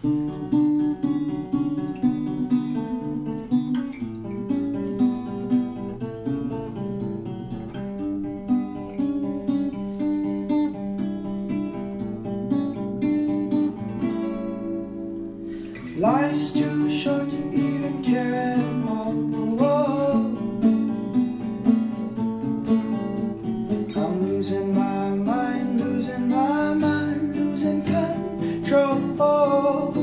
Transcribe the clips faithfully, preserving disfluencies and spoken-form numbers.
Life's too short to even care anymore. I'm losing my mind, losing my mind, losing control.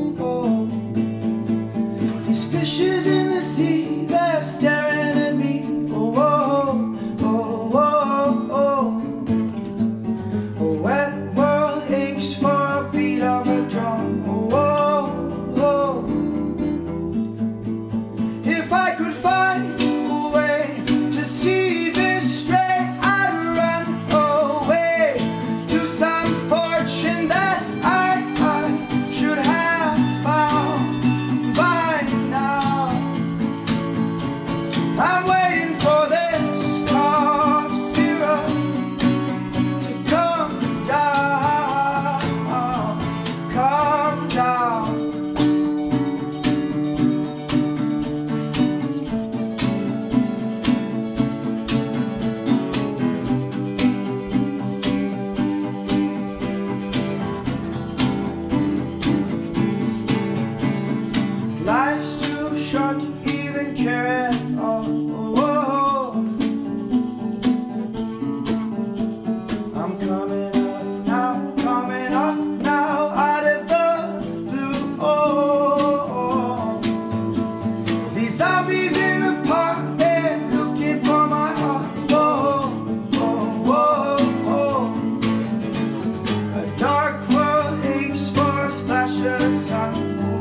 These fishes in the sea, they're staring at me. Oh, oh, oh, oh, oh. A wet world aches for a beat of a drum. Oh, oh. If I could find a way to see this straight, I'd run away to some fortune that I, I should have found by now. I'm waiting for this cough syrup to come down, come down. Life's too short to even care at all. I'm coming up now, coming up now, out of the blue. Oh, these zombies in the park, they're looking for my heart. Oh, oh, oh, oh. A dark world aches for a splash of the sun.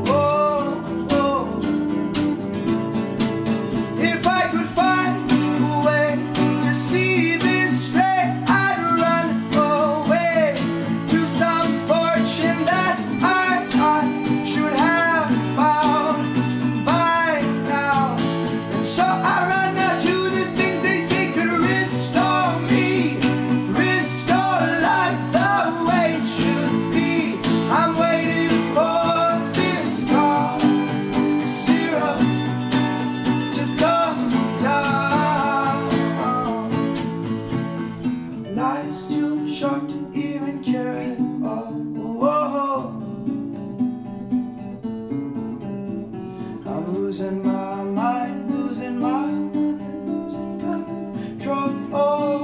If I could find a way to see this straight, I'd run away to some fortune that I, I should have found by now. And so I run out to the things they say could restore me, restore life the way it should be. I'm waiting for this cough syrup to come down. Life's too short to even care at all. I'm losing my mind, losing my mind, losing control.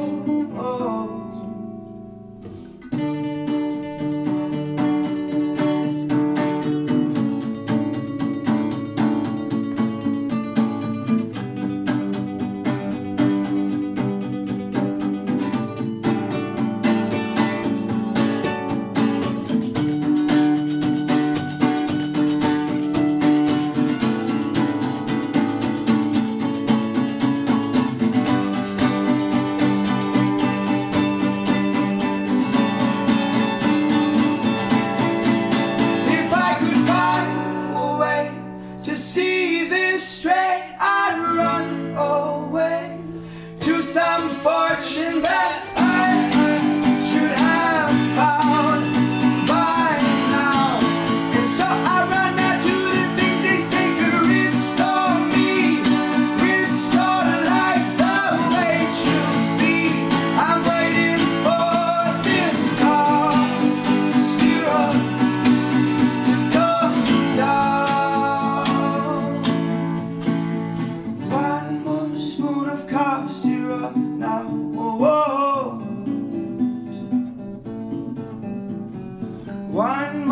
If I could find a way to see this straight, I'd run away to some fortune that I, I should have found by now. And so I run out to the things they say could restore me, restore life the way it should be. I'm waiting for this cough syrup to come down. One more spoon of cough syrup now. Whoa. One